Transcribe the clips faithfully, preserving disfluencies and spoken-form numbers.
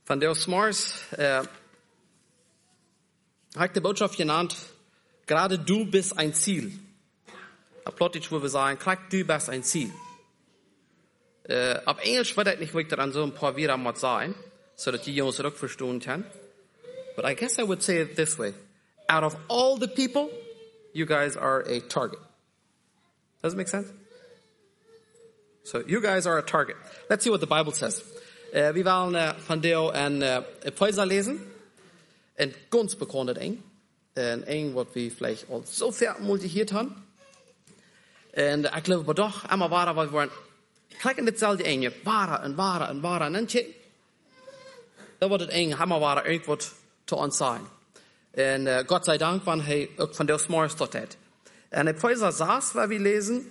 Van der Smars äh, hat die Botschaft genannt, gerade du bist ein Ziel. Plottig würde wir sagen, gerade du bist ein Ziel. Äh, auf Englisch wird das nicht wirklich an so ein paar Wörter mal sein, so dass die Jungs rückverstehen können. But I guess I would say it this way. Out of all the people, you guys are a target. Does it make sense? So you guys are a target. Let's see what the Bible says. Uh, wir wollen uh, von dir ein uh, Pfeiler lesen. Ein ganz bekanntes Eng. Ein Eng, was wir vielleicht auch so viel multipliziert haben. Und ich glaube, aber doch, einmal war, weil wir waren, klicken dasselbe Eng, wahre und wahre und wahre. Und dann checken. Da wird das Eng, einmal war irgendwas zu uns sein. Und uh, Gott sei Dank, wann er auch von der Smart dort hat. Und der Pfeiler saß, weil wir lesen.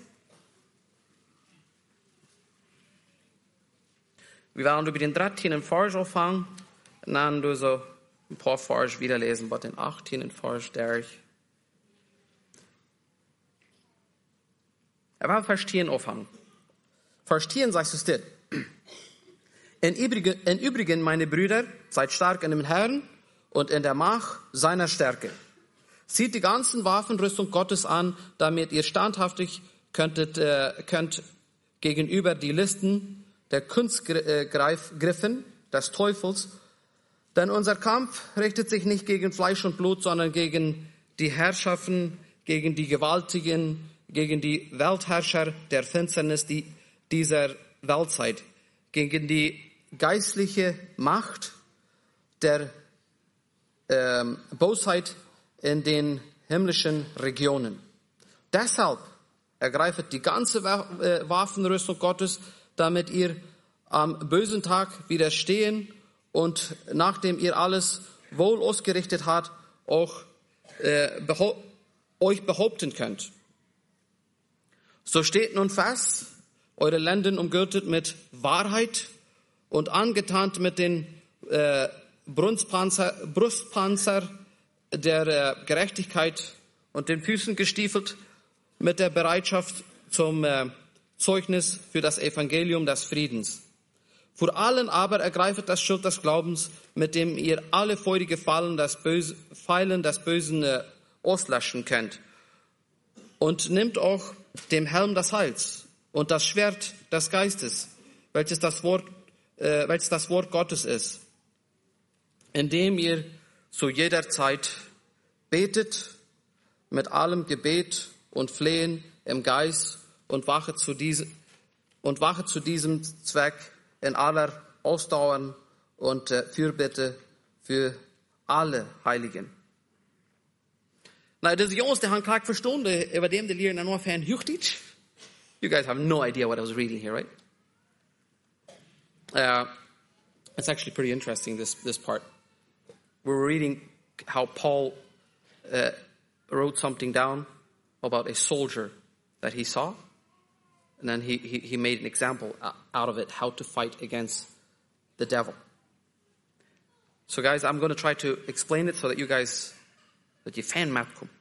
Wir werden über den dreizehn. Vers anfangen und dann durch so ein paar Vers wieder lesen, bei den achtzehn. Vers durch. Aber verstehen anfangen. Verstehen sagst du still. In Übrigen, in Übrigen, meine Brüder, seid stark in dem Herrn und in der Macht seiner Stärke. Zieht die ganzen Waffenrüstung Gottes an, damit ihr standhaftig könntet, äh, könnt gegenüber die Listen der Kunstgriffen des Teufels. Denn unser Kampf richtet sich nicht gegen Fleisch und Blut, sondern gegen die Herrschaften, gegen die Gewaltigen, gegen die Weltherrscher der Finsternis dieser Weltzeit, gegen die geistliche Macht der ähm, Bosheit in den himmlischen Regionen. Deshalb ergreifet die ganze Waffenrüstung Gottes, damit ihr am bösen Tag widerstehen und nachdem ihr alles wohl ausgerichtet habt, auch äh, behau- euch behaupten könnt. So steht nun fest, eure Lenden umgürtet mit Wahrheit und angetarnt mit den äh, Brustpanzer, Brustpanzer der äh, Gerechtigkeit und den Füßen gestiefelt mit der Bereitschaft zum äh, Zeugnis für das Evangelium des Friedens. Vor allen aber ergreifet das Schild des Glaubens, mit dem ihr alle feurige Fallen des Böse, Pfeilen des Bösen äh, auslöschen könnt. Und nimmt auch dem Helm des Heils und das Schwert des Geistes, welches das Wort, äh, welches das Wort Gottes ist, indem ihr zu jeder Zeit betet mit allem Gebet und Flehen im Geist und wache zu diesem, und wache zu diesem Zweck in aller Ausdauer und äh, Fürbitte für alle Heiligen. Na, diese Jungs, die haben klar verstanden, über dem die Lehren nur fan Juchtic. You guys have no idea what I was reading here, right? Uh, it's actually pretty interesting, this, this part. We were reading how Paul uh, wrote something down about a soldier that he saw. And then he, he, he made an example out of it, how to fight against the devil. So guys, I'm going to try to explain it so that you guys, that you fan map come.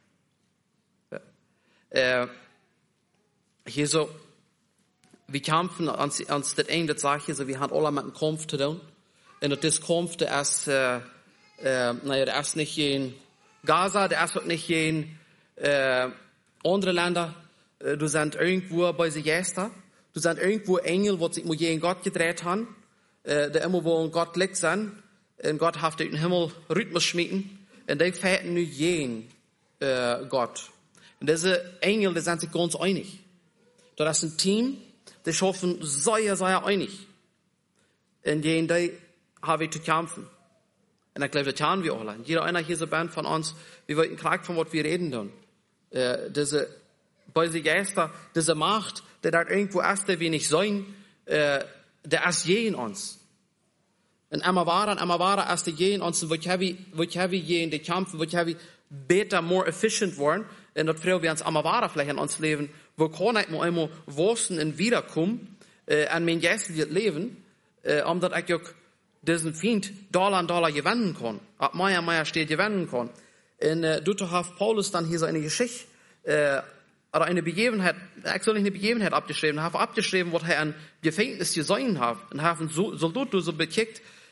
Uh, hier so, vi kampen, ans, ans det ene saken, så vi har alla med en kamp til den. En att det kamp, det är, uh, uh, nej, det är nicht in Gaza, det är nicht in uh, andere Länder. Du sind irgendwo bei sich Gäste. Du sind irgendwo Engel, die sich mit jedem Gott gedreht haben. Der immer wo ein Gott liegt sind. Und Gott hat den Himmel Rhythmus schmieden. Und die fährten nur jeden äh, Gott. Und diese Engel, die sind sich ganz einig. Da ist ein Team, die schaffen sehr, sehr einig. Und jeden, die haben wir zu kämpfen. Und ich glaube, das haben wir alle. Jeder einer hier so Band von uns, wir wollten klar von was wir reden dann. Äh, diese bei sich Geister, diese Macht, der da irgendwo erst der wenig sein, äh, der erst je in uns. Und einmal war, einmal war erst je in uns, und wird heavy, wird heavy je in die Kämpfe, wird heavy better, more efficient worden, und das früher wir uns einmal war vielleicht in uns leben, wo kann ich mal einmal wachsen und wiederkommen, äh, an mein geistliches Leben, äh, um dass ich auch diesen Feind Dollar an Dollar gewinnen kann, ab Meier Meier steht gewinnen kann. Und äh, dort hat Paulus dann hier so eine Geschichte, äh, oder eine Begebenheit, actually eine Begebenheit abgeschrieben, hat abgeschrieben, was er an Gefängnis gesehen hat, und haben so, Soldaten so bekickt,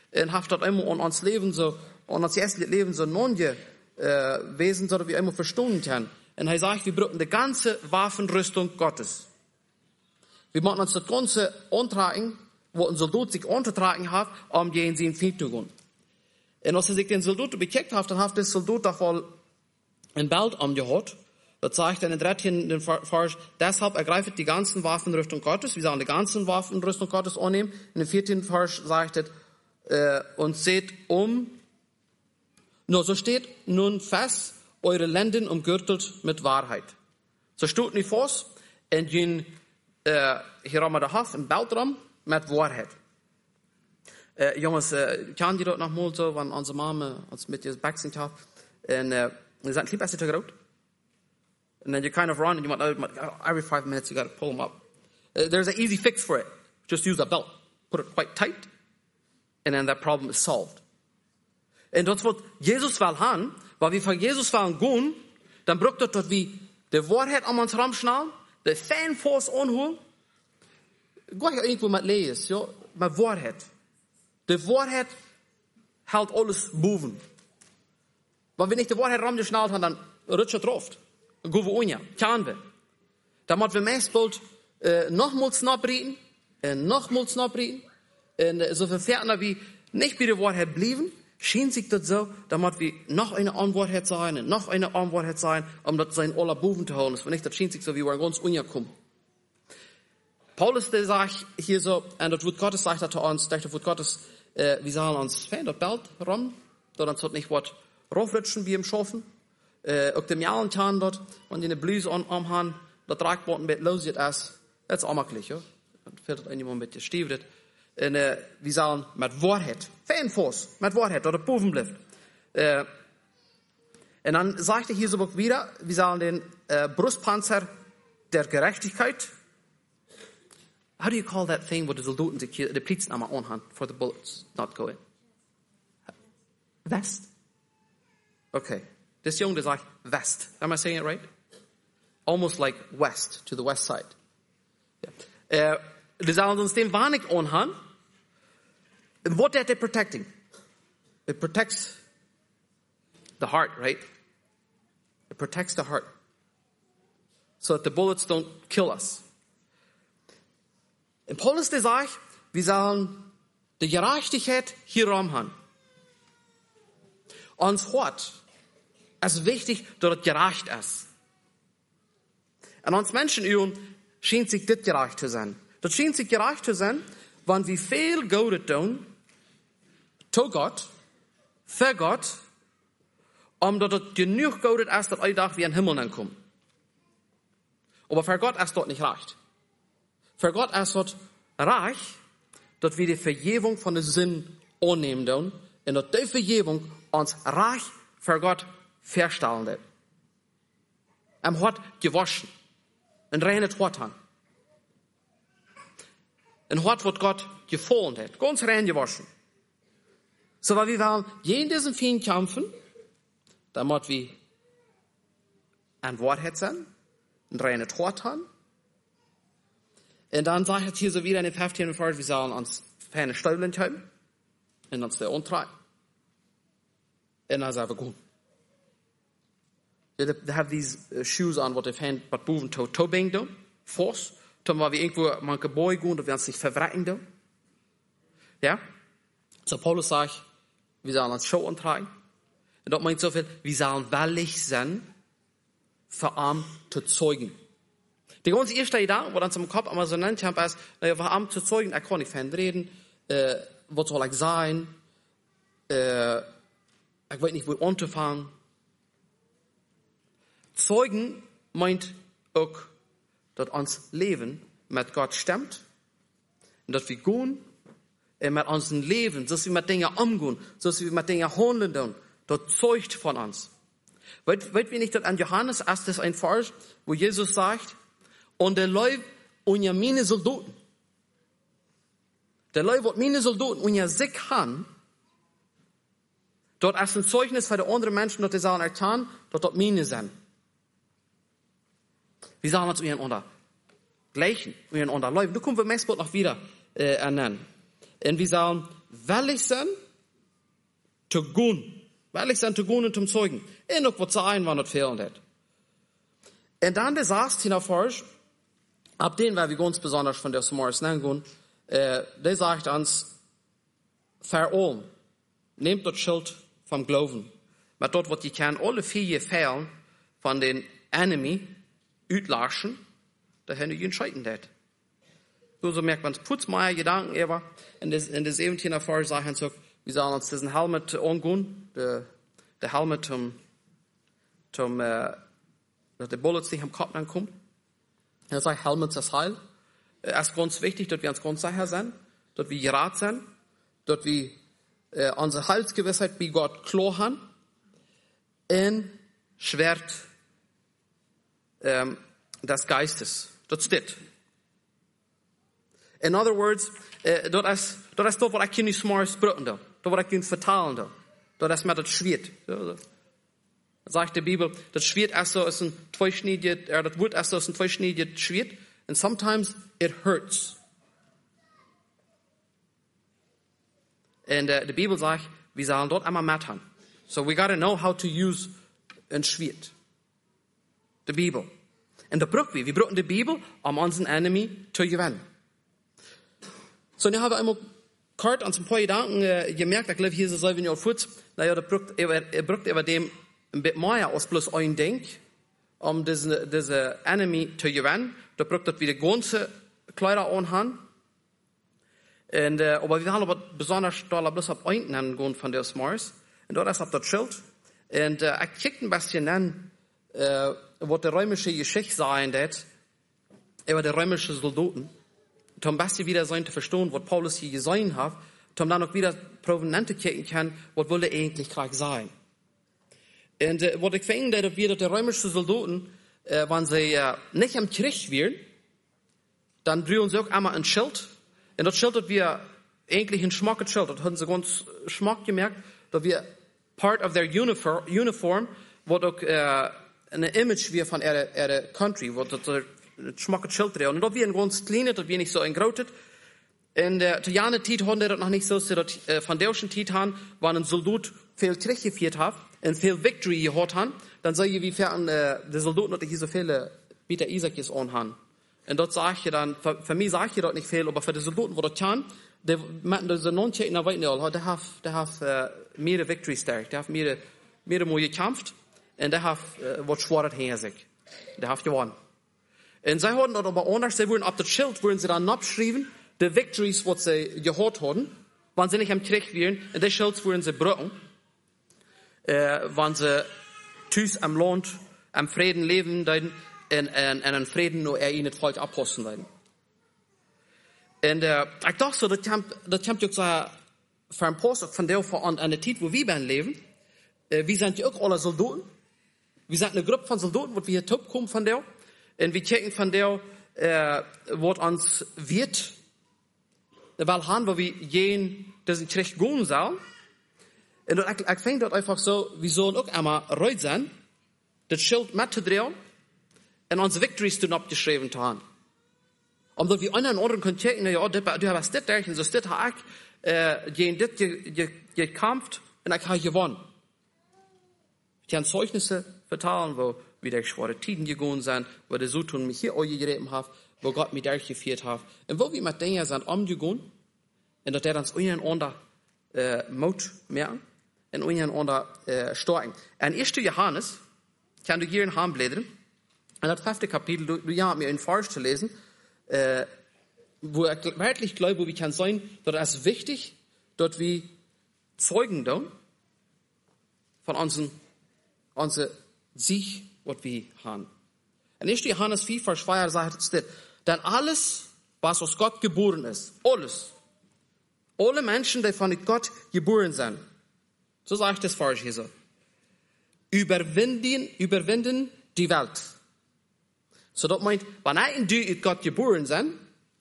und hat dort immer an uns Leben so, an uns erste Leben so neue äh, Wesen, so wir immer verstehen können. Und er sagt, wir brauchen die ganze Waffenrüstung Gottes. Wir müssen uns das ganze antragen, wo ein Soldat sich anzutragen hat, um gegen sie in Krieg zu gehen. Und als er sich den Soldat bekickt hat, dann hat der Soldat davon ein Belt umgehaut. Das zeigt in den dreizehn Vers, deshalb ergreift die ganzen Waffenrüstung Gottes. Wir sollen die ganzen Waffenrüstung Gottes annehmen. In dem vierzehnten Vers sagt es, äh, und seht um, nur so steht, nun fest, eure Lenden umgürtelt mit Wahrheit. So steht nicht fast, und gehen, äh, hier haben wir den Haft, ein Belt drum, mit Wahrheit. Äh, Jungs, äh, kennen die dort noch mal so, wenn unsere Mama uns mit ihr Backsin hat, und, äh, wir sind lieb, als sie geraucht. And then you kind of run and you might, every five minutes you got to pull them up. Uh, there's an easy fix for it. Just use a belt. Put it quite tight. And then that problem is solved. Und das wird Jesus will haben, weil wir von Jesus wollen gehen, dann braucht das dort wie die Wahrheit an uns rumschnallen, die Fanforce anholen. Gleich irgendwo mit Lees, ja, mit Wahrheit. Die Wahrheit hält alles boven. Wenn wir nicht die Wahrheit rumgeschnallt haben, dann rutscht es drauf. Gehen wir unja, kann wir. Dann müssen wir meistens äh, nochmals nachbreiten, und nochmals nachbreiten, und äh, so viel ferner wie nicht bei der Wahrheit blieben, schien sich das so, damit wir noch eine Antwort sein, und noch eine Antwort sein, um das sein aller Buben zu holen. Das war nicht, das schien sich so, wie wir ganz unja kommen. Paulus, der sagt hier so, und das wird Gottes sagt er zu uns, das wird Gottes, äh, wir sollen uns fern, das Belt rum, dort uns wird nicht was raufrutschen wie im Schaffen. Uh, ook de mjalen taan dat, want in de bluse om, omhaan, dat raakt wordt een beetje los het is. Dat is allemaal klicht, hoor. Dan fällt het iemand een beetje stiefd. En uh, we zullen met waarheid, fanforce, met waarheid, dat het boven blijft. Uh, en dan zegt hij hier zo ook wieder, we zullen den uh, Brustpanzer der Gerechtigkeit, how do you call that thing, wo de soldaten zich hier, de politie allemaal aanhaan, for the bullets not go in? Vest? Okay. This young is like west. Am I saying it right? Almost like west, to the west side. Yeah. Uh, we zullen ons den wanig aanhaan. And what that they're protecting? It protects the heart, right? It protects the heart. So that the bullets don't kill us. And Paulus sagt, wir sollen die Gerechtigkeit hier rumhaben. Ons Hort, es ist wichtig, dass es gerecht ist. Und uns Menschen üben, scheint sich das gerecht zu sein. Das scheint sich gerecht zu sein, wenn wir viel Gutes tun, zu Gott, für Gott, um dass es genug Gutes ist, dass alle wie in den Himmel ankommen. Aber für Gott ist das nicht recht. Für Gott ist es reich, dass wir die Vergebung von den Sünden annehmen tun, und dass die Vergebung uns reich für Gott verstellen wird. Er hat gewaschen. Ein reines Hort haben. Ein Hort, was Gott gefallen hat. Ganz rein gewaschen. So, weil wir wollen jeden diesen vielen kämpfen, damit wir ein Wahrheit sein, ein reines Hort haben. Und dann sagt er hier so wieder in den fünfzehnten Vers, wir sollen uns feine Stollen haben und uns der untreiben. Und dann sagen wir gut. They have these uh, shoes on, what they've hand, but moving to toe bang doen, force, toen waar we irgendwo mal geboy gaan, dat we ons niet verwrecken doen. Ja? So Paulus sagt, wir sollen uns schon antragen. Und das meint so viel, wir sollen willig sein, für arm zu zeugen. Die ganze erste Idee, wo dann zum Kopf einmal so nennt, ist, naja, für arm zu zeugen, er kann nicht reden, äh, was soll ich sein, äh, ich weiß nicht, wo anzufangen. Zeugen meint auch, dass uns Leben mit Gott stimmt und dass wir gehen und mit unserem Leben, dass wir mit Dingen umgehen, dass wir mit Dingen handeln, das zeugt von uns. Weißt wir nicht, dass an Johannes erst ist ein Vers, wo Jesus sagt, und der Leib und ja meine Soldaten, der Leib, was meine Soldaten und ja sich haben, dort ist ein Zeugnis für die anderen Menschen, dass die sollen erkennen, dass das meine sind. Wir sollen uns untereinander gleichen, untereinander leben. Du kommst wir meistens noch wieder äh, ernennen. Und wir sollen willig sein, zu gehen. Weil ich sein zu gehen und zum Zeugen. Und auch was sein, wann das fehlen hat. Und dann der sagt hier forsch, ab den, weil wir ganz besonders von der Morris nennen, äh, der sagt uns, vor allem, nehmt das Schild vom Glauben. Mit dort, was die kann, alle vier Fällen von den Enemy uitlaschen, da haben wir entscheiden das. So merkt man, putz mal Gedanken, aber in der, in der siebzehnten Vers sagen sie, wir sollen uns diesen Helmet angehen, der, der Helmet zum, zum, äh, dass der Bullets nicht am Kopf ankommt. Er sagt, Helmet ist Heil. Es ist ganz wichtig, dass wir uns ganz sicher sind, dass wir gerat sind, dass wir äh, unsere Heilsgewissheit bei Gott klar haben, und Schwert ähm, des Geistes. Das steht. In other words, äh, dat is, dat is toch wat ik je nu smaars spreken da. Dat wat ik je vertalen da. Dat is met het Schwert. Ja, sagt die Bibel, das Schwert ist so ist ein zweischneidiges, er das Wort ist so ist ein zweischneidiges Schwert, and sometimes it hurts. Und uh, die Bibel sagt, wir sollen dort einmal mit haben. So we gotta know how to use ein Schwert. Die Bibel. Und da brauchen wir, wir brauchen die Bibel, um unseren Enemy zu gewinnen. So, und ich habe einmal kurz an ein paar Gedanken äh, gemerkt, ich glaube, hier ist es so, wenn ihr fort, naja, da braucht er braucht über dem ein bisschen mehr als bloß ein Ding, um diese, diese Enemy zu gewinnen. Da braucht er wieder ganze Kleider anhaben. Und, äh, aber wir haben aber besonders da bloß auf einen nennen von der Smars. Und dort ist auf das Schild. Und äh, ich krieg ein bisschen nennen, äh, was der römische Geschichte sein wird, über die römischen Soldaten. Um besser wieder sein zu verstehen, was Paulus hier gesehen hat, um dann auch wieder provenente kicken kann, was will er eigentlich gerade sein. Und äh, was ich finde, dass wir die römischen Soldaten, äh, wenn sie äh, nicht am Krieg wären, dann brauchen sie auch einmal ein Schild. Und das Schild hat wir eigentlich ein schmackes Schild. Das haben sie ganz schmack gemerkt, dass wir part of their uniform, uniform was auch äh, ein Image wir von ihrer, ihrer Country, was das ein schmackes Schild drin. Und das wir ein ganz kleines, das wir nicht so engrotet. In der Jahre Zeit haben das noch nicht so, dass äh, von der Zeit an, wenn ein Soldat viel Krieg geführt hat, und viel Victory gehabt haben, dann sage ich, wie fern äh, der Soldaten noch nicht so viele Peter Isaacs anhaben. Und dort sage ich dann, für, für mich sage ich dort nicht viel, aber für die Soldaten, die das kann, die machen diese neunzehn in der Welt, der hat, der hat äh, mehrere Victory stark, der hat mehrere, mehrere Mal gekämpft, und der hat äh, was Schwares hinter sich. Der hat gewonnen. Und sie haben dort aber anders, sie wurden auf das Schild, wurden sie dann abschreiben, die Victories, was sie gehabt haben, wenn sie nicht am Krieg wären, und die Schild wurden sie brücken, äh, wenn sie tüß am Land, am Frieden leben, dann, und, und, und an Frieden nur er ihnen falsch abposten werden. Und, äh, ich dachte so, das kommt, das kommt jetzt so, für ein Post von der, von einer Zeit, wo wir beim Leben, äh, wir sind ja auch alle Soldaten. Wir sind eine Gruppe von Soldaten, wo wir hier top kommen von der, und wir checken von der, äh, was uns wird, weil haben, wo wir jeden, diesen Krieg gehen sollen. Und ich, ich finde das einfach so, wir sollen auch einmal reut sein, das Schild mitzudrehen, und unsere Victories dann abgeschrieben zu haben. Und dass wir einen oder anderen können checken, ja, du hast das derchen, so das habe ich, äh, gegen das gekämpft, und ich habe gewonnen. Ich kann Zeugnisse vertalen, wo wir durch schwere Tiden gegangen sind, wo der Sutun mich hier angegeben hat, wo Gott mich durchgeführt hat, und wo wir mit Dingen sind umgegangen, und dass der uns einen oder äh, Mut merken, und einen oder äh, starken. Und erster Johannes, kann du hier in Hand blättern, und das fünfte Kapitel, du, du ja, mir in Vers zu lesen, äh, wo ich wirklich glaube, wie kann sein, dass es wichtig, dass wir Zeugen da von unseren, unseren Sieg, was wir haben. In erster Johannes vier, Vers zwei sagt es das, denn alles, was aus Gott geboren ist, alles, alle Menschen, die von Gott geboren sind, so sagt das Vers hier so, überwinden, überwinden die Welt. So das meint, wenn ein du in Gott geboren sind,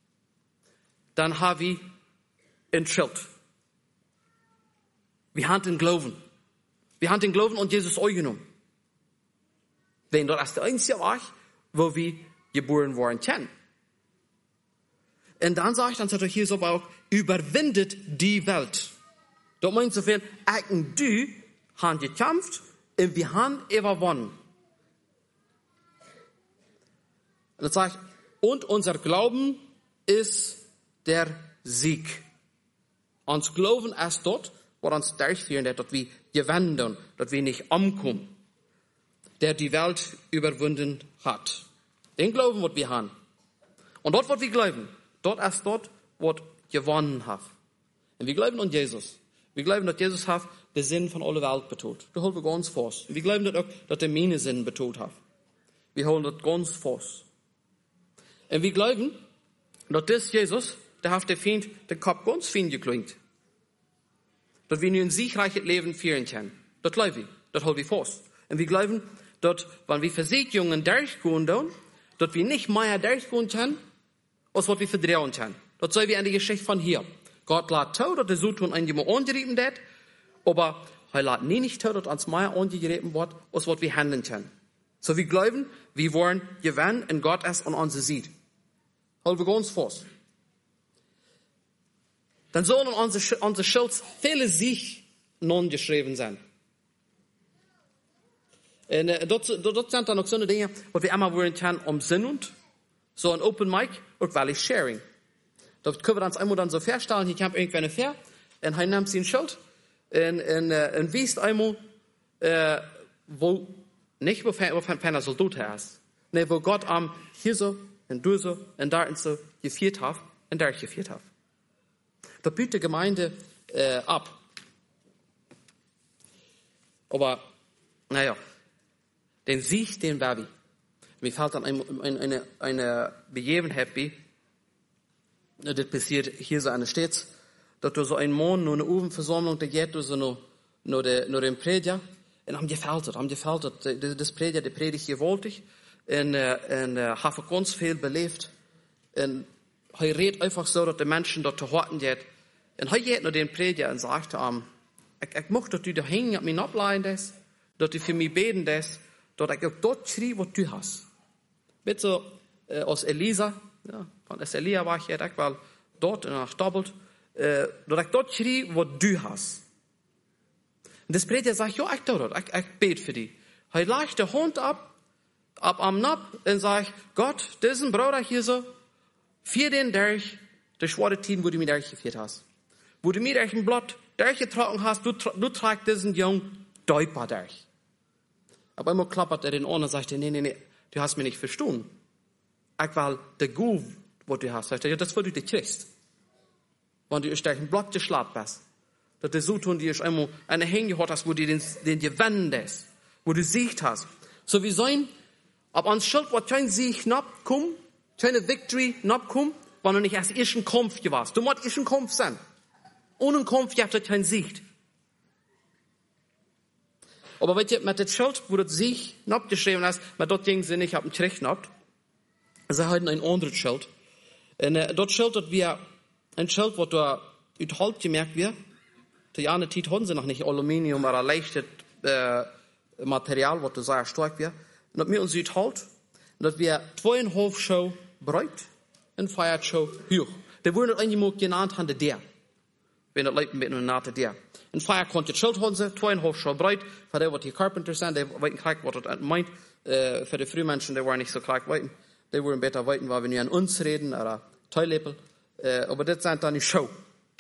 dann haben wir ein Schild. Wir haben den Glauben. Wir haben den Glauben und Jesus angenommen. Denn das ist der einzige Ort, wo wir geboren worden sind. Und dann sagt dann sagt er hier so auch, überwindet die Welt. Dat meint zoveel, ik en du haben gekämpft und wir haben überwonnen. Und das sagt, und unser Glauben ist der Sieg. Ons Glauben ist dort, wo uns durchführen, dass wir gewinnen, dass wir nicht umkommen, der die Welt überwunden hat. Den Glauben, was wir haben. Und dort, was wir glauben, dort ist dort, was gewonnen hat. Und wir glauben an Jesus. Wir glauben, dass Jesus hat den Sinn von aller Welt betont. Das holen wir ganz fest. Und wir glauben auch, dass er meine Sinn betont hat. Wir holen das ganz fest. Und wir glauben, dass das Jesus, der hat der Feind, den Kopf ganz fein geklingt. Dass wir nun ein siegreiches Leben führen können. Das glauben wir. Das holen wir fest. Und wir glauben, dass, wenn wir Versicherungen durchgehen, dass wir nicht mehr durchgehen können, als was wir verdrehen können. Das sei wie eine Geschichte von hier. Gott lässt zu, dass der Sutton einmal angerieben wird, aber er lässt nie nicht zu, dass uns mehr angerieben wird, als was wir handeln können. So wir glauben, wir wollen gewinnen und Gott ist an uns sieht. Halten wir ganz fest. Dann sollen unsere, unsere Schuld viele sich non geschrieben sein. Und äh, dort, dort sind dann auch so Dinge, was wir immer wollen können, um Sinn und so ein Open Mic und weil ich Sharing. Da können wir uns einmal dann so feststellen, hier kommt irgendwer eine Fair, und er nimmt seine Schuld, und, und, und wisst einmal, äh, wo, nicht wo Penner so tot ist, ne, wo Gott am hier so, und du so, und da und so geführt hat, und da geführt hat. Da bietet die Gemeinde äh, ab. Aber, naja, den Sieg, den war wie. Mir fällt dann eine, eine, eine Begebenheit bei, das passiert hier so eine Stadt, dass du so ein Mann nur eine Uvenversammlung, der geht so nur, nur, der, nur den Prediger, und haben gefällt, haben gefällt, das Prediger, der predigt gewaltig, und, und, hat ganz viel belebt, und er redet einfach so, dass die Menschen dort zu horten geht, und er geht nur den Prediger und sagt ihm, ich, ich möchte, dass du da hängen, an mich ableihen, dass du für mich beten, dass ich auch dort schrie, was du hast. Mit so, äh, aus Elisa, ja, von Elia war ich ja, ich war dort und nach doppelt, äh, dass ich dort schrie, was du hast. Und das Prediger sagt, ja, ich tue das, ich, ich bete für dich. Er legt die Hand ab, ab am Napp und sagt, Gott, diesen Bruder hier so, für den durch, der schwere Tien, wo du mir durchgeführt hast. Wo du mir durch ein Blatt durchgetragen hast, du, du tragst diesen Jungen deutbar durch. Aber einmal klappert er den Ohren und sagt, nee, nee, nee, du hast mich nicht verstanden. Ich will der Guf, was du hast. Sagt er, ja, das, was du dir kriegst. Wenn du durch ein Blatt geschlagen bist. Dass du so tun, die ich einmal eine Hänge gehört hast, wo du den, den gewendest, wo du Sieg hast. So wie sein, ab ans Schild, wo kein Sieg knapp kommt, keine Victory knapp kommt, wenn du nicht erst erst ein Kampf warst. Du musst erst ein Kampf sein. Ohne einen Kampf gibt es keinen Sieg. Aber wenn ihr mit dem Schild, wo das Sieg knapp geschrieben ist, mit dort ging sie nicht auf den Trick knapp. Sie haben ein anderes Schild. Und äh, dort Schild, dort wir ein Schild, wo da überhaupt gemerkt wird, die eine Zeit haben sie noch nicht Aluminium oder leichtes äh, Material, was da sehr stark wird. Und dass wir uns überhaupt, dass wir zweieinhalb Show breit und vier Show hoch. Der wurde eigentlich genannt, haben der. Wenn das Leute mit einer Nate der. Und vier konnte Schild haben sie, zweieinhalb Show breit, für die, was die Carpenter sind, die weiten klar, was das meint, äh, für die Frühmenschen, die waren nicht so klar weiten. Die wollen besser weiten, weil wir nicht an uns reden, oder Teilleppel. Äh, aber das sind dann die Show.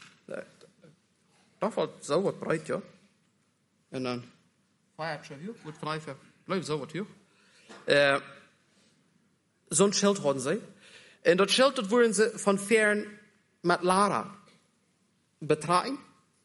Da fällt so was breit, ja. Und dann, feiert schon hoch, wird frei für, bleib so was hoch. Äh, so ein Schild haben sie. Und das Schild, das wurden sie von fern mit Lara betragen.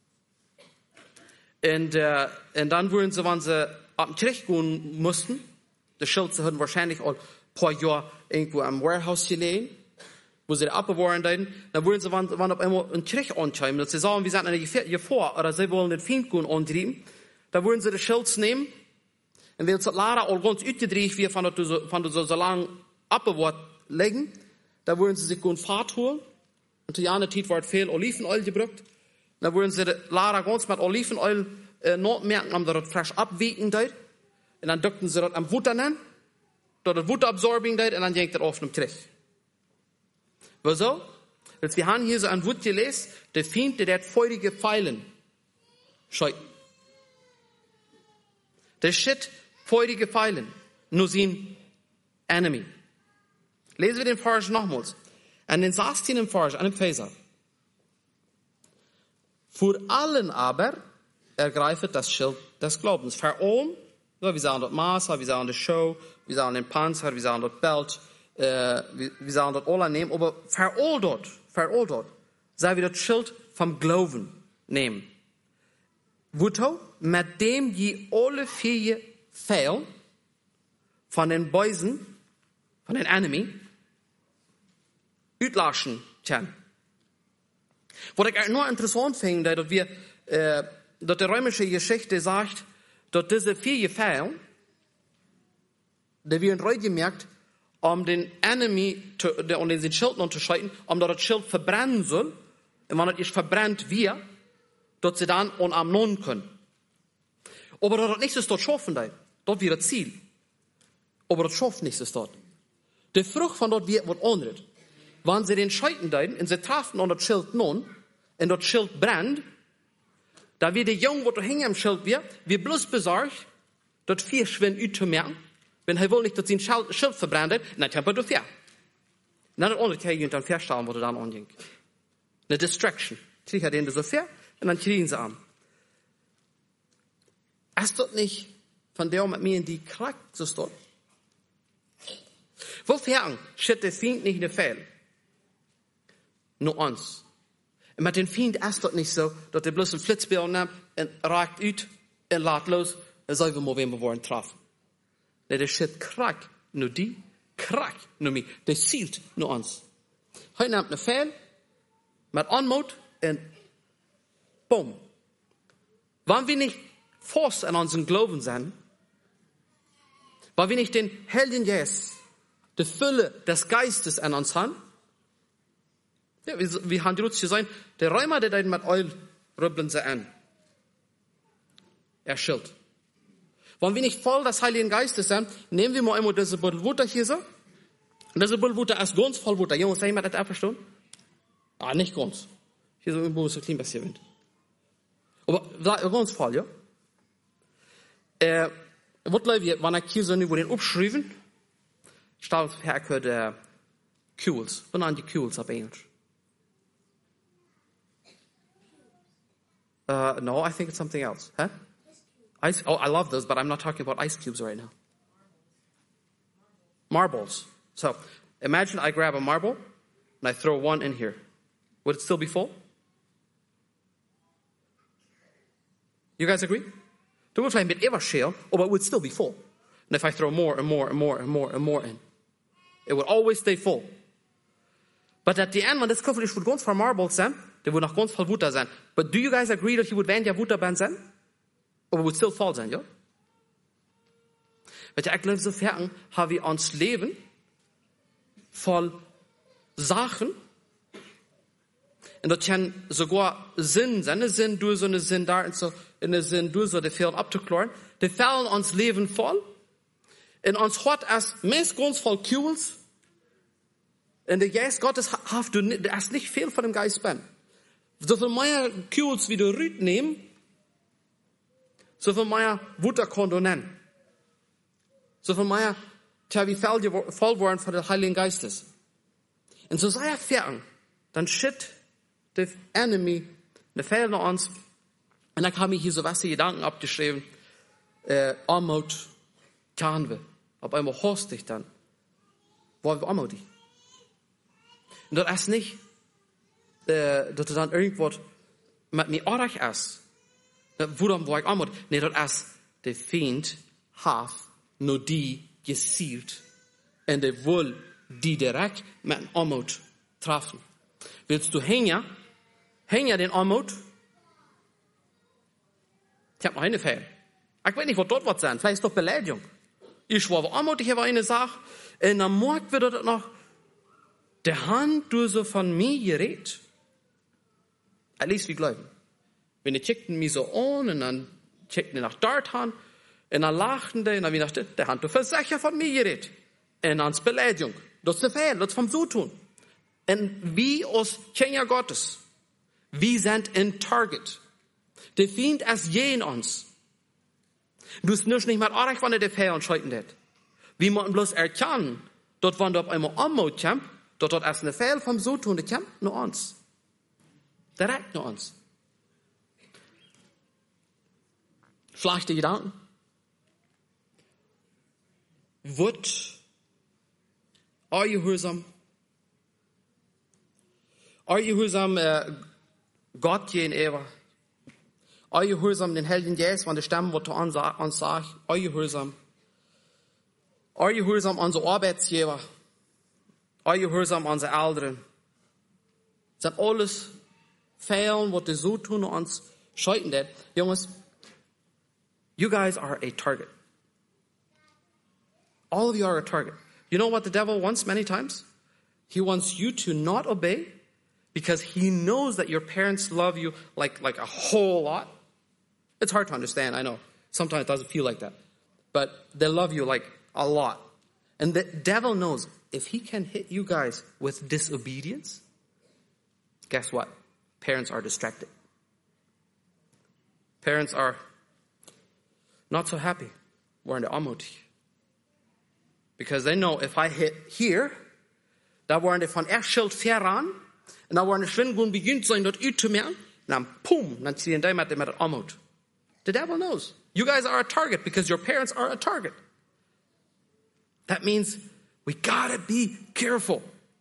Und, äh, und dann wurden sie, wenn sie ab dem Krieg gehen mussten, das Schild, sie hatten wahrscheinlich auch paar Jahre irgendwo am Warehouse gelegen, wo sie abbewahren dann, dann wurden sie, wenn, wenn auf einmal ein Krieg anschreiben, dass sie sagen, wir sind eine Gefahr, oder sie wollen den Feind gehen antreiben, dann wurden sie das Schild nehmen, und wenn es leider all ganz ausgedreht wird, von der so, von der so, so lang abbewahrt legen, dann wurden sie sich gut Fahrt holen, und die andere Zeit wird viel Olivenöl gebraucht, dann wurden sie leider ganz mit Olivenöl äh, notmerken, um das frisch abwiegen, und dann dürften sie das am Wutter nennen, dat het Wutabsorbing deed en dan jenkt er auf dem Trick. Wieso? Weil wir haben hier so ein Wut gelesen, der Feind, der hat feurige Pfeilen scheuten. Der shit feurige Pfeilen, nur sein Enemy. Lesen wir den Vers nochmals. An den sechzehnten Vers, an dem Epheser. Vor allen aber ergreifet das Schild des Glaubens. Vor allem, ja, wir sagen dort Maß, wir sagen die Show, wir sagen den Panzer, wir sagen dort Belt, äh, wir, wir sagen dort alle nehmen, aber vor all dort, vor all dort, sei wir das Schild vom Glauben nehmen. Woto, mit dem je alle vier Pfeil von den Beusen, von den Enemy, uitlaschen können. Was ich nur interessant finde, dass wir, äh, dass die römische Geschichte sagt, dass diese vier Pfeile, die wir in Reut gemerkt, um den Enemy, zu, um den Schild zu unterscheiden, um dass das Schild verbrennen soll, und wenn es nicht verbrennt wird, dass sie dann unarmen können. Aber dass das nicht ist dort schaffen, dort wird das Ziel. Aber das schafft nichts ist dort. Die Frucht von dort wird, wird anderes. Wenn sie den Scheiten deuten, und sie trafen an das Schild nun, und das Schild brennt, da wird der Junge, der hängen am Schild wird, wird bloß besorgt, dass vier schwimmen ut zu merken, wenn er will nicht, dass sein Schild verbrennt, dann temper du fair. Dann das andere kann ich dann feststellen, wo du dann anging. Eine Distraction. Kriegt er den so fair, und dann kriegen sie an. Ist das nicht von der mit mir in die Kraft so dort? Wofür steht der Feind nicht in der Fehl? Nur uns. Und mit dem Feind ist das nicht so, dass er bloß ein Flitzbild nimmt und ragt ut und lässt los und soll wir mal wen wir wollen treffen. Der steht krack nur die, krack nur mich. Der zielt nur uns. Heute nimmt eine Fehl mit Anmut und boom. Wenn wir nicht fest an unseren Glauben sind, wenn wir nicht den Helden Jesus, die Fülle des Geistes an uns haben, ja, wie, wie haben die Leute sein, der Räumer, der da mit Öl rübbeln sie an. Er schilt. Wenn wir nicht voll des Heiligen Geistes sind, nehmen wir mal einmal diese Beutel Wutter hier so. Und diese Beutel Wutter ist ganz voll Wutter. Jungs, sag ich mal, das auch verstehen? Ah, nicht ganz. Hier so irgendwo ist ein klein bisschen Wind. Aber ganz voll, ja? Äh, was läuft hier, wenn ich hier so über den abschreiben, statt herkör der Kuhls. Was sind die Kuhls auf Englisch? Uh, no, I think it's something else. Huh? Ice, oh, I love those, but I'm not talking about ice cubes right now. Marbles. So, imagine I grab a marble and I throw one in here. Would it still be full? You guys agree? Du would vielleicht mit etwas schälen, but it would still be full. And if I throw more and more and more and more and more in, it would always stay full. But at the end, when this Koffer would ganz voll Marbles sein, der would noch ganz voll Wutter sein. But do you guys agree that he would weniger Wutter sein? Or it would still voll sein, ja? Weil ich glaube, sofern haben wir uns Leben voll Sachen, und das kann sogar Sinn sein, eine Sinn durch so eine Sinn da, und so, eine Sinn durch so, die fehlen abzuklären, die fehlen uns Leben voll, und uns hat es meist ganz voll Kühls, und der Geist Gottes hat du erst nicht viel von dem Geist ben. So viel mehr Kühls wie du Rüt nehmen, so viel mehr Wutter kann du nennen. So viel mehr, tja, wie voll worden von dem Heiligen Geistes. Und so sei er fern, dann shit der Enemy, der fehlt noch uns, und dann habe ich hier so was die Gedanken abgeschrieben, äh, Armut, kann wir. Auf einmal horst dich dann. Wo wir Armut? Und das ist nicht, äh, dass du dann irgendwas mit mir ordentlich ist. Worum war ich Armut? Nee, das ist, der Feind hat nur die gezielt. Und der will die direkt mit Armut treffen. Willst du hängen? Hängen den Armut? Ich habe noch eine Fälle. Ich weiß nicht, was dort was sein. Vielleicht ist doch Beleidigung. Ich war Armut, ich habe eine Sache. Und dann morgen wird das noch, der Hand du so von mir gerät. At least wie glauben. Wenn die checkten mich so an, und dann checkten die nach dort an, und dann lachten die, und dann wie nach der Hand du Versicher von mir gerät. Und dann ist Beleidigung. Das ist der Fehler, das ist vom Zutun. Und wie aus Kinder Gottes, wir sind in Target. Der Feind ist je in uns. Du ist nicht mehr arg, wenn er der Feier und scheuten hat. Wie man bloß erkennen, dort, wenn du auf einmal Anmut kämpft, dort dort erst eine Fehl vom so tun, der kämpft nur uns. Direkt nur uns. Schlechte Gedanken. Wut. Ungehorsam. Ungehorsam äh, Gott gegenüber. Ungehorsam den Heiligen Geist, wenn die Stimmen, was du uns sagst. Ungehorsam. Ungehorsam unsere Arbeitsgeber. Ungehorsam unsere Eltern. Das sind alles Fehlen, was die so tun und uns scheuten. Jungs, you guys are a target. All of you are a target. You know what the devil wants many times? He wants you to not obey because he knows that your parents love you like, like a whole lot. It's hard to understand, I know. Sometimes it doesn't feel like that. But they love you like a lot. And the devil knows if he can hit you guys with disobedience, guess what? Parents are distracted. Parents are not so happy. We're in the Amut. Because they know if I hit here, da waren die von erst Schild voran, und da waren die Schwingen beginnt sein, dort zu merken, dann pum, dann ziehen die mit dem Amut. The devil knows. You guys are a target because your parents are a target. That means we gotta be careful.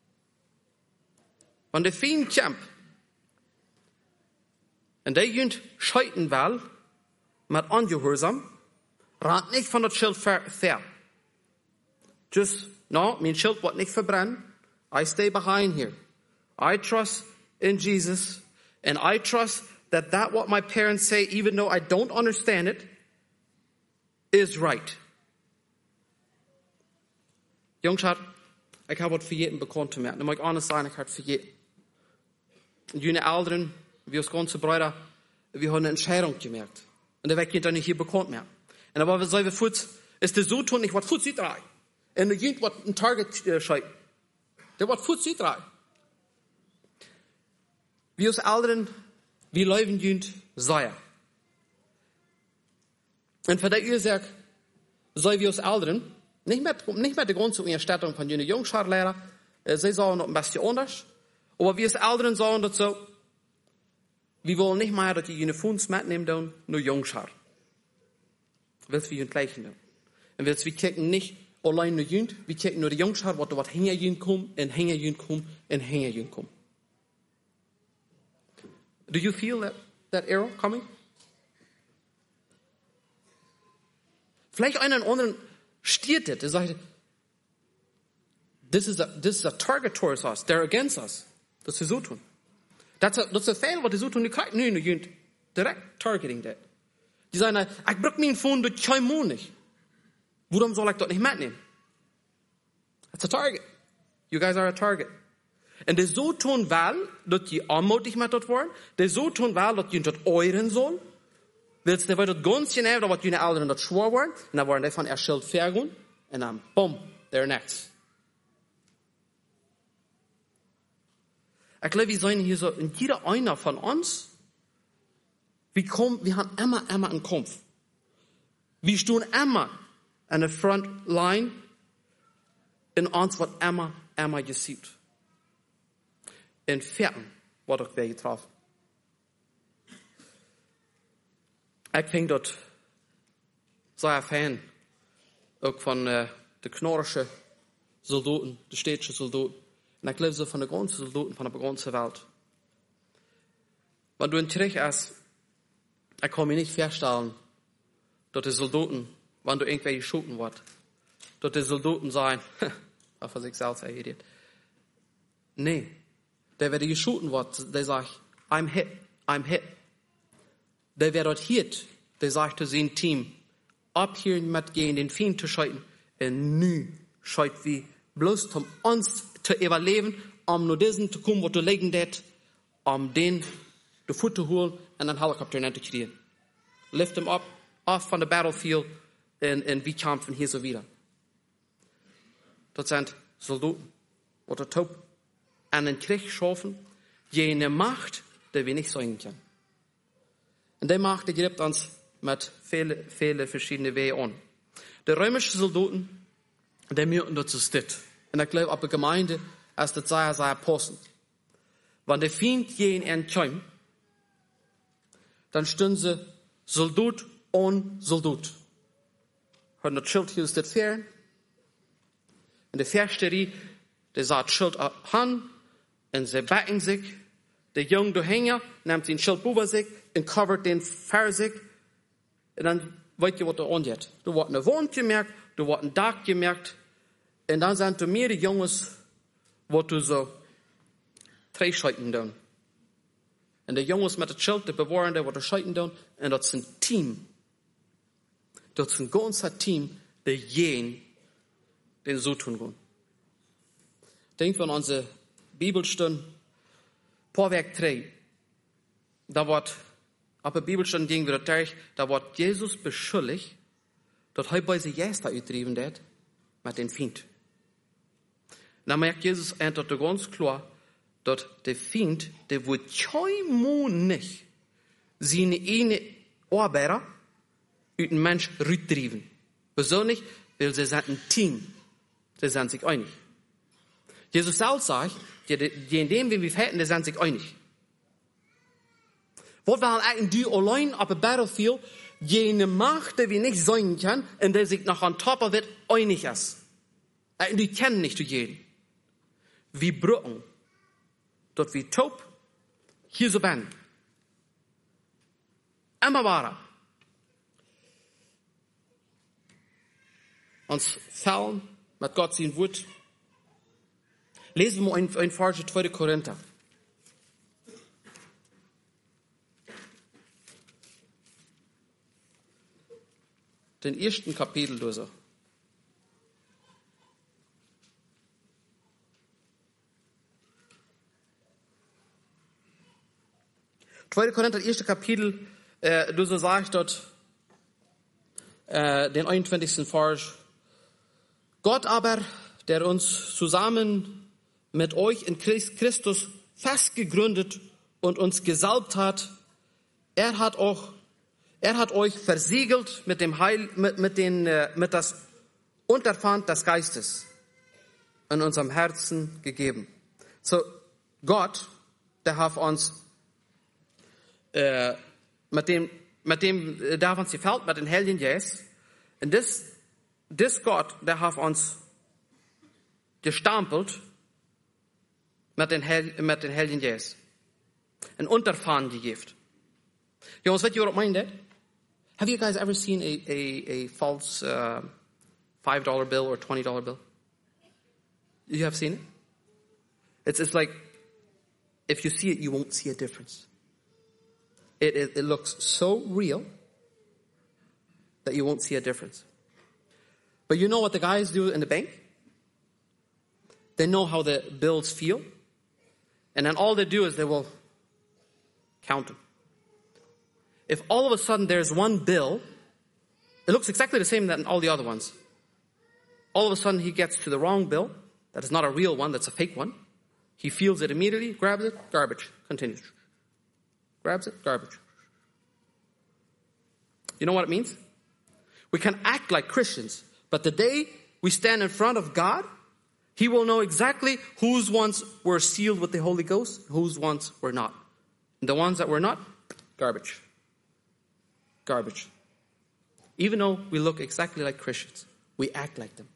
Wenn der Feind kämpft, und der jünt scheuten will, mit Ungehorsam, rannt nicht von das Schild fern. Just, no, mein Schild wird nicht verbrennen. I stay behind here. I trust in Jesus, and I trust that that what my parents say, even though I don't understand it, is right. Jongschat, ik heb wat vergeten bekomen te merken. Dan moet ik anders zijn, ik heb het vergeten. Jullie ouderen, wie ons ganze Brüder, wir haben eine Entscheidung gemerkt. Und der wird dann nicht hier bekannt mehr. Und aber was soll wir Fuß, ist der so tun, nicht was Fuß sieht drei. Und der Jünd wird ein Target äh, scheit. Der wird Fuß sieht drei. Wir uns Älteren, wir leben Jünd sehr. Und für der Ursache soll wir uns Älteren, nicht mehr, nicht mehr der Grund zur Erstattung von jungen Jungscharlehrer, äh, sie sagen noch ein bisschen anders, aber wir uns Älteren sagen dazu, wir wollen nicht mehr, dass die jene Funds mitnehmen, nur Jungschar. Willst wir gleich nehmen. Und willst wir kicken nicht allein nur Jünd, wir kicken nur die Jungschar, wo du was hänger Jünd kommen, und hänger Jünd kommen, und hänger Jünd kommen. Do you feel that, that arrow coming? Vielleicht einen anderen stiert it, der sagt, this is a, this is a target towards us, they're against us. Das sie so tun. Dat is een veel wat die zo tun, die kijken nu naar jullie. Direct targeting that. Die zeggen, ik bruk mijn phone door geen moe niet. Waarom zal ik dat niet metnemen? That's a target. You guys are a target. En de zo tun wel, dat je aanmoedig met dat worden. De zo tun wel, dat je dat euren zal. Willst du dat ganz genau, dat wat jullie ouderen dat schwor worden. En dan worden die van er schild vergaan. En dan, boom, they're next. Ich glaube, wir sind hier so, in jeder einer von uns, wir kommen, wir haben immer, immer einen Kampf. Wir stehen immer an der Frontline, in uns wird immer, immer gesiebt. In Vierten wird auch wer getroffen. Ich bin dort sehr Fan, auch von äh, den knorrischen Soldaten, den städtischen Soldaten. Und ich lebe so von der ganzen Soldaten, von der ganzen Welt. Wenn du in Kirch bist, ich kann mir nicht vorstellen, dass die Soldaten, wenn du irgendwelche shooten wird, dass die Soldaten sagen, auf sich selbst erhedigt. Nee. Der, wer die shooten wird, der sagt, I'm hit, I'm hit. Der, wer dort hit, der sagt zu seinem Team, ab hier mitgehen, den Feind zu scheuten, und nu scheut wie bloß um uns zu überleben, um nur diesen zu kommen, wo du liegen det, um den de Fuß zu holen und einen Helikopter zu kriegen. Lift him up, off von der Battlefield und, und wir kämpfen hier so wieder. Das sind Soldaten, oder Taub, an den Krieg schaffen, jene Macht, der wir nicht sagen können. Und der Macht, der gibt uns mit vielen, vielen verschiedenen Wegen an. Die römischen Soldaten, die merken dazu steht. Und ich glaube, auf der Gemeinde, als das sei, sei passend. Wenn der Feind je in einen kommt, dann stehen sie Soldat und Soldat. Haben das Schild hier steht fern. Und der Fährsterie, der sagt Schild an, und sie backen sich. Der Junge, der Hänger, nimmt den Schild über sich und covert den Fer sich. Und dann weißt du, was da angeht. Da wird eine Wand gemerkt, da wird ein Dach gemerkt. Und dann sind da mehrere Jungs, wo du so drei Scheiten tun. Und der Jungs mit dem Schild, der Bewahrende, wo der Scheiten tun. Und das ist ein Team. Das ist ein ganzes Team, der jeden den so tun kann. Denkt an unsere Bibelstunde, Vorwerk drei. Da wird, auf der Bibelstunde ging wieder durch, da wird Jesus beschuldigt, dass er bei sich Gäste getrieben hat, mit dem Feind. Dann merkt Jesus einfach ganz klar, dass der Feind, der wird kein nicht seine eine Arbeiter uit een Mensch rüttrieben. Wieso nicht? Weil sie sind ein Team. Sie sind sich einig. Jesus selbst sagt, die in dem, wie wir verhalten, die sind sich einig. Was war eigentlich die allein auf dem Battlefield, jene Macht, die wir nicht sein können, und der sich noch an top wird, einig ist. Und die kennen nicht zu jeden. Wie Brücken, dort wie taub, hier so ben. Immer wahrer. Uns fallen mit Gott sein Wort. Lesen wir ein, ein Vers in zweiter Korinther. Den ersten Kapitel durch. zweiter Korinther, erste Kapitel, äh, du so sagst dort, äh, den einundzwanzigsten Vers. Gott aber, der uns zusammen mit euch in Christus festgegründet und uns gesalbt hat, er hat auch, er hat euch versiegelt mit dem Heil, mit, mit den, mit das Unterpfand des Geistes in unserem Herzen gegeben. So, Gott, der hat uns, äh, mit dem, mit dem, der hat uns gefällt, mit den Heiligen Geist. Und das, das Gott, der hat uns gestampelt mit den, Hel mit den Heiligen Geist. Ein Unterpfand gegeben. Jongens, weet je wat ik meen? Have you guys ever seen a, a, a false uh, five dollar bill or twenty dollar bill? You have seen it? It's, it's like, if you see it, you won't see a difference. It, it, it looks so real that you won't see a difference. But you know what the guys do in the bank? They know how the bills feel. And then all they do is they will count them. If all of a sudden there's one bill, it looks exactly the same as all the other ones. All of a sudden he gets to the wrong bill. That is not a real one, that's a fake one. He feels it immediately, grabs it, garbage, continues. Grabs it, garbage. You know what it means? We can act like Christians, but the day we stand in front of God, He will know exactly whose ones were sealed with the Holy Ghost, whose ones were not. And the ones that were not, garbage. Garbage. Even though we look exactly like Christians, we act like them.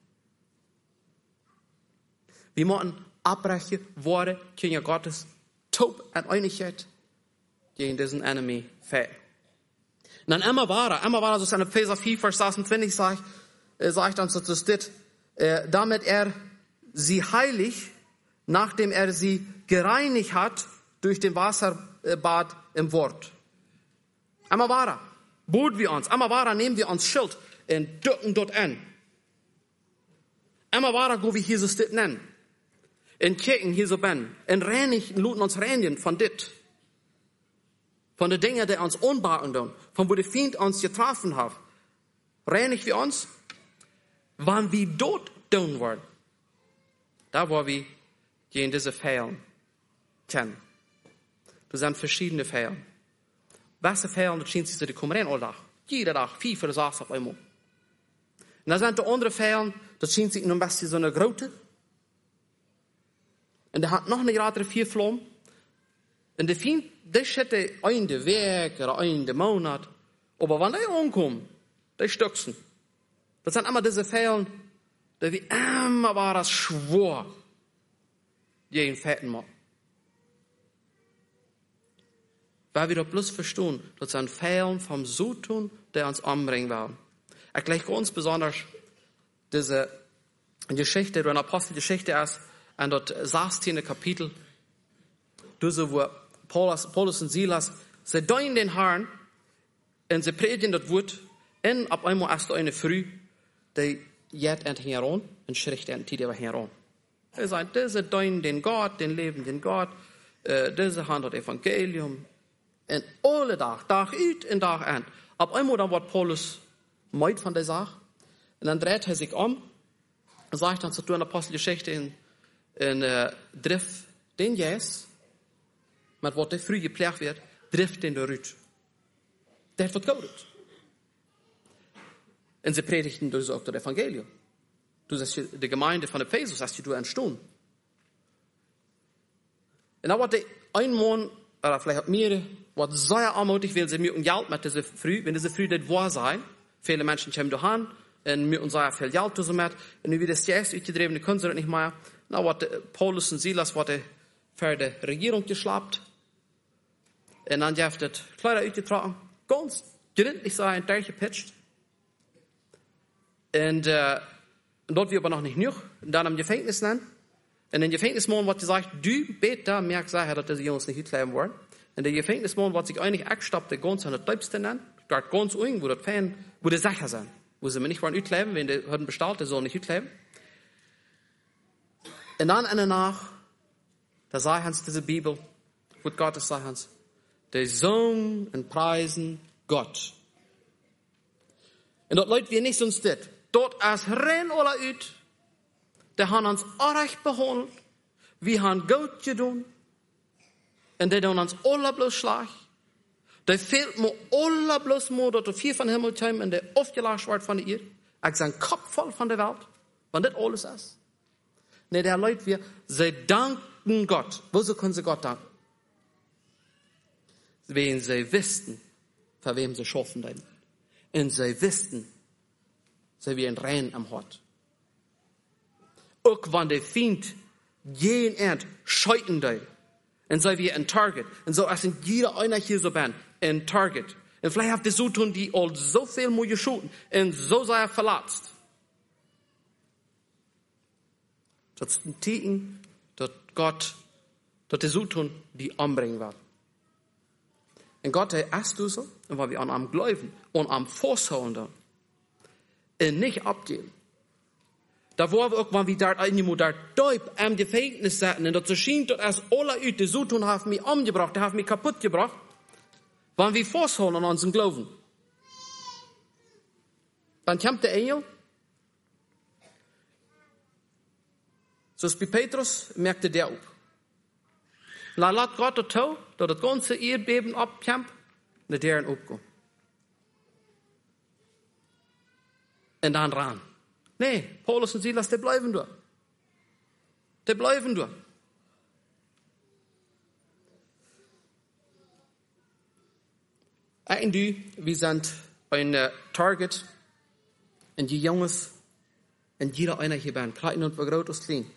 We moeten afbrechen worden, Kinder Gottes, taub en einigheid gegen diesen enemy fähig. Und dann immer wahrer, immer wahrer, so ist in Epheser vier, Vers sechsundzwanzig, sagt, äh, sagt uns, das ist, äh, damit er sie heilig, nachdem er sie gereinigt hat, durch den Wasserbad im Wort. Immer wahrer, boot wir uns, immer wahrer, nehmen wir uns Schild und drücken dort an. Immer wahrer, wo wir Jesus dit nennen. In kijken hier so ben. En reinigen, luten ons reinigen van dit. Van de dingen die ons onbaken doen. Van wo de Feind ons getroffen hat. Reinig wir uns. Wann wir dort doen worden. Da wo wir gegen diese Fehlen kennen. Das sind verschiedene Fehlen. beste Fällen, das schien sie, die kommen rein alle Tag. Jeder Tag, vier für das Aas auf einmal. Und dann sind die andere Fällen, das schien sie nun best so eine grote. Und der hat noch eine gerade vier Flammen. Und der Feind, der hätte eine Weg oder eine Monat. Aber wenn die ankommen, die stützen. Das sind immer diese Fällen, die wie immer war das schwor, jeden fetten Mann. Weil wir doch bloß verstehen, das sind Fällen vom Satan, der uns umbringen werden. Ich gleich ganz besonders diese Geschichte, die eine Apostelgeschichte ist, und dort sechzehnten Kapitel, diese, wo Paulus, Paulus und Silas, sie deuten den Herrn, und sie predigen das Wort, und ab einmal erst eine Früh, die jet ent heran, und schricht ent die heran. Er sagt, diese deuten den Gott, den lebenden Gott, äh, diese haben das Evangelium, und alle Tag, Tag uit und Tag ein. Ab einmal dann wird Paulus meid von der Sache, und dann dreht er sich um, und sagt dann zu tun, Apostelgeschichte in En uh, drif den jes, met wat er früh gepleegd werd, drif den eruit. Dat wordt verkouderd. En ze predigten dus ook het evangelium. Dus als je de gemeinde van Ephesus, als je door entstond. En dan wordt de een man, of vielleicht ook meerdere, wat zeer aanmoedig wil ze moeten geld met deze früh, wenn deze früh dit waar zijn. Viele Menschen komen doorheen, en moeten zeer veel geld tussen met, en nu weer de jes uitgedreven, dan kunnen ze het niet meer. Na, wat Paulus und Silas worden für die Regierung geschlappt. Und dann heeft het Kleider uitgetragen. Ganz gründlich sein, durchgepitcht. Und, äh, und dort wir aber noch nicht genug. Und dann im Gefängnis nennen. Und in Gefängnismann wird gesagt, du beter merkt sagen, dass diese Jungs nicht hitleben wollen. Und der Gefängnismann wird sich eigentlich abgestoppt, der ganz an der Täubste nennen. Dort ganz ung, wo das Fan, wo die sicher sind. Wo sie mir nicht wollen hitleben, wenn die haben bestellt, die sollen nicht hitleben. Und dann eine Nacht, da sagen sie diese Bibel, wo Gott ist, sagen sie, die singen und preisen Gott. Und dort Leute, wie nicht sonst das, dort ist rein oder uit, die haben uns recht behandelt, wir haben gut getan, und die tun uns alle bloß schlecht. Die fehlt mir alle bloß mal, dass die vier von Himmel kommen und der aufgelacht wird von ihr. Ich sage, Kopf voll von der Welt, wenn das alles ist. Nee, der Leute, wir, sie danken Gott. Wieso können sie Gott danken? Wenn sie wüssten, für wem sie schaffen denn. Und sie wüssten, sie wären rein am Hort. Auch wenn der Feind jeden Erd scheuten da. Und sie wie ein Target. Und so als in jeder einer hier so bin, ein Target. Und vielleicht habt ihr so tun, die all so viel muss schuten. Und so sei er verletzt. Dat is een teken dat God, dat de zoetun die umbringen wird. En God, hij ist dus, en waar we aan hem geloven, aan hem vasthouden, en niet abgeben. Da waren wir auch, wenn wir dort irgendwo dort Deub am Gefängnis saßen, und das schien, dass als alle uit de zoetun haben mich umgebracht, die haben mich kaputt gebracht, wenn wir festhalten an unserem Glauben. Dann kommt der Engel, zoals bij Petrus merkte der op. Dan laat God het toe, dat het ganze Erdbeben opkomt, dat der opkomt. En dan ran. Nee, Paulus en Silas, die blijven door. Die blijven door. En nu, we zijn een uh, target. En die jongens, en jeder einer hier ben, klein und groot als klein.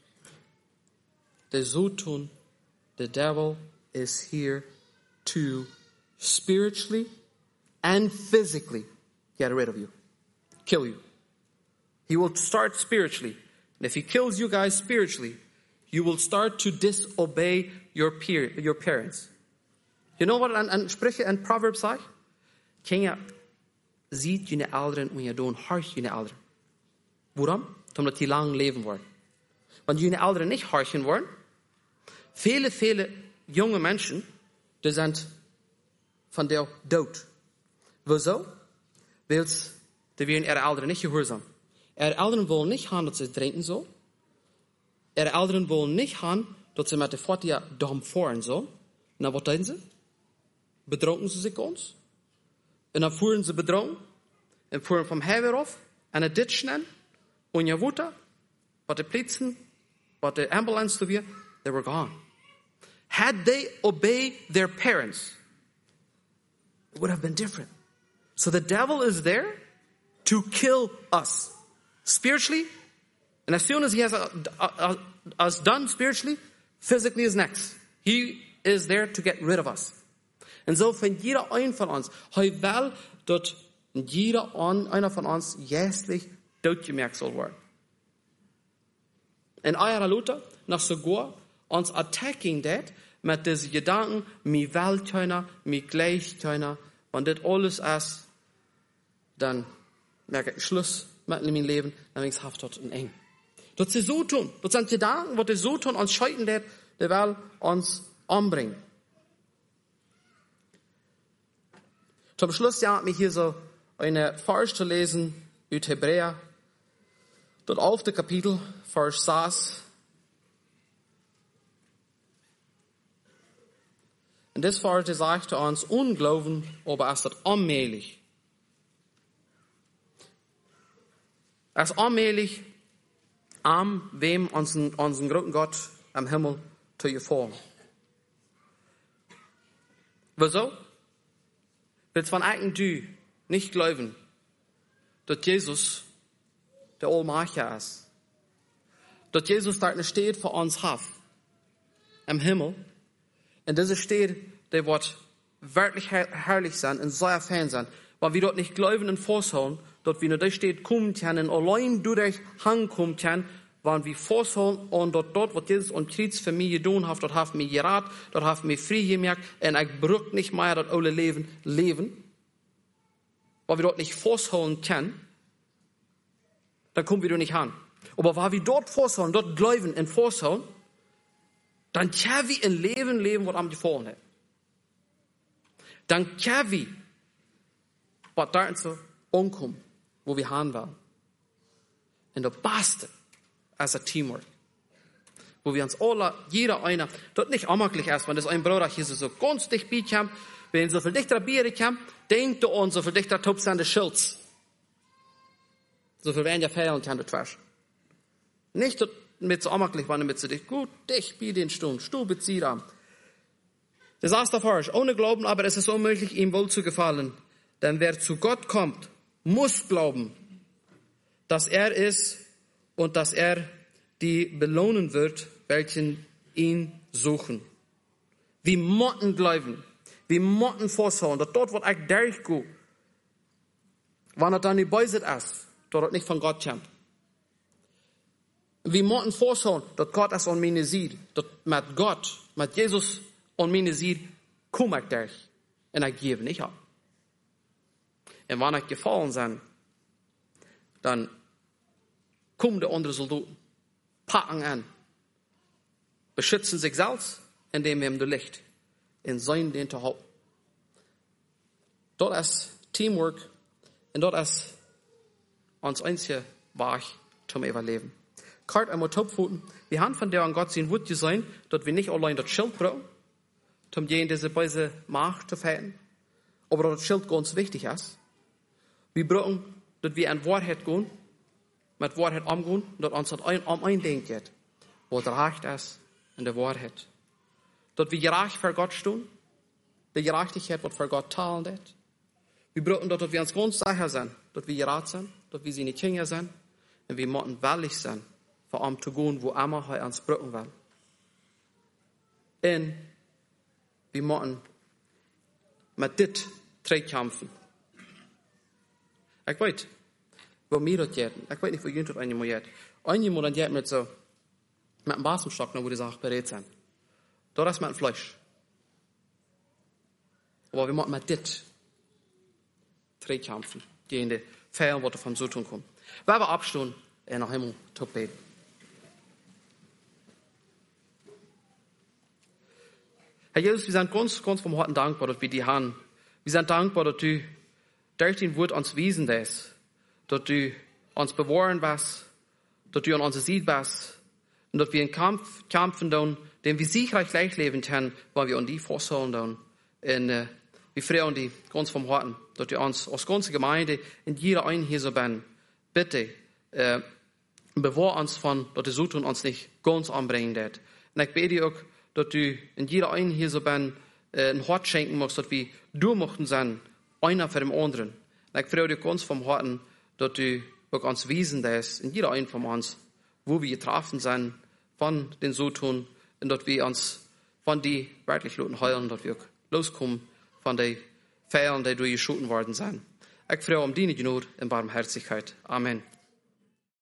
De zoetun, the devil is here to spiritually and physically get rid of you, kill you. He will start spiritually. And if he kills you guys spiritually, you will start to disobey your peer, your parents. You know what an, an Sprüche and Proverbs sagt? Ken je ziet je ouderen en je doen hart je ouderen. Waarom? Omdat die lang leven worden. Want je ouderen niet hartjen worden. Viele, viele junge Menschen, die sind von der dood. Wieso? Weil die werden ihre Eltern nicht gehorsam. Ihre Eltern wollen nicht haben, dass sie trinken so. Ihre Eltern wollen nicht haben, dass sie mit der Vater dumm fahren so. Na, was denken sie? bedronken ze zich ons. En dan voeren ze bedrongen. En voeren vom Heer af. En het dit snel. En je woede. Wat de politie. Wat de ambulance te weer. They were gone. Had they obeyed their parents, it would have been different. So the devil is there to kill us spiritually. And as soon as he has uh, uh, us done spiritually, physically is next. He is there to get rid of us. En zo van jeder een van ons, hij wel dat jeder een van ons juistlich doodgemerkt zal worden. En eier Luther, nach sogar ons attacking dat, met deze gedanken, mi wel kunnen, mi gleich kunnen, want dit alles is, dan merk ik Schluss met mijn leven, dan ben ik haft tot een eng. Dat ze zo doen, dat zijn gedanken, wat ze zo doen, ons scheiden dat, die wel ons ombrengen. Zum Schluss ja, mich hier so eine Vers zu lesen aus Hebräer, dort auf der Kapitel, Vers sechs. Und das Vers sagt uns, Unglauben, aber es ist allmählich. Es ist allmählich, am wem unseren, unseren großen Gott am Himmel zu gefallen. Wieso? Willst von eigen du nicht glauben, dass Jesus der Allmächtige ist? Dass Jesus dort steht für uns hat, im Himmel. Und diese steht, der wird wirklich herrlich sein und sehr fein sein. Weil wir dort nicht glauben und vorsagen, dort wie nur da steht, kommt hin und allein durch Hang kommt hin, weil wir vorsagen und dort, dort, was Jesus und Christus für mich getan hat, dort hat mich gerat, dort hat mich frei gemerkt und ich brauche nicht mehr das alte Leben leben. Weil wir dort nicht vorsagen können, dann kommen wir dort nicht hin. Aber weil wir dort vorsagen, dort glauben und vorsagen, dann können wir ein Leben leben, was am gefallen hat. Dann können wir, was da so umkommen, wo wir hin wollen. Und das Beste ist ein Teamwork. Wo wir uns alle, jeder einer, dort nicht amaglich ist, wenn das ein Bruder hier so ganz dicht beikommt, wenn so viel dichter Bier kommt, denkt er an so viel dichter Tops an der Schilds. So viel werden ja fehlen kann das Trash. Nicht mit so amaglich, wenn er mit so dicht, gut, dicht bei den Stunden, Stuhl bezieht an. Das heißt der Vers, ohne Glauben aber ist es unmöglich, ihm wohl zu gefallen. Denn wer zu Gott kommt, muss glauben, dass er ist und dass er die belohnen wird, welchen ihn suchen. Wir müssen glauben, wir müssen vorsagen, dass dort, was ich durchgehe, wenn er dann nicht beißet ist, dass er nicht von Gott kommt. Wir müssen vorsagen, dass Gott es an mir sieht, dass mit Gott, mit Jesus an mir sieht, komme ich durch und ich gebe nicht ab. Und wenn ich gefallen bin, dann kommen die anderen Soldaten, packen an, beschützen sich selbst, indem wir ihm das Licht in sein den zu halten. Das ist Teamwork und das ist uns einzige Weg zum Überleben. Kart einmal Topfoten. Wir haben von der an Gott sehen, wird sein, dass wir nicht allein das Schild brauchen, um gegen diese böse Macht zu fighten, aber dass das Schild ganz wichtig ist. Wir brauchen, dass wir an Wahrheit gehen, mit Wahrheit umgehen, dass uns das ein, um ein Ding geht, wo der Recht ist in der Wahrheit. Dass wir gerecht für Gott stehen, die Gerechtigkeit wird für Gott teilen. Dat. Wir brauchen, dass wir uns ganz sicher sind, dass wir gerecht sind, dass wir seine Kinder sind, und wir müssen willig sein, für ihm zu gehen, wo immer er uns brauchen will. Und wir müssen mit dit kämpfen. Ich weiß, wo mir das geht. Ich weiß nicht, wo jemand das einmal geht. Einmal dann geht mit so, mit einem Basenstock, wo die Sachen bereit sind. Da ist mit dem Fleisch. Aber wir müssen mit dit kämpfen. Gegen die Fehler, die von so tun kommen. Wir werden abstehen und nach Himmel zu beten. Herr Jesus, wir sind ganz, ganz vom Herzen dankbar, dass wir die haben. Wir sind dankbar, dass du durch dein Wort uns wiesen lässt, dass du uns bewahren wirst, dass du an uns Sieg bist und dass wir einen Kampf kämpfen, den wir sicherlich leicht leben können, weil wir an die Vorsorgen und äh, Wir freuen die ganz vom Herzen, dass wir uns als ganze Gemeinde in jeder einen hier so bin. Bitte, äh, bewahr uns von, dass die Sutun uns nicht ganz anbringen wird. Und ich bete auch, dass du in jeder einen hier so bin, äh, ein Hort schenken musst, dass wir du mochten sein, einer für den anderen. Und ich freue dich ganz vom Herzen, dass du auch uns wiesen lässt, in jeder einen von uns, wo wir getroffen sind, von den Sutun, und dass wir uns von die wirklich Leuten heulen, dass wir auch loskommen von den Fällen, die durchgeschoten worden sind. Ich freue um deine Gnade und Barmherzigkeit. Amen.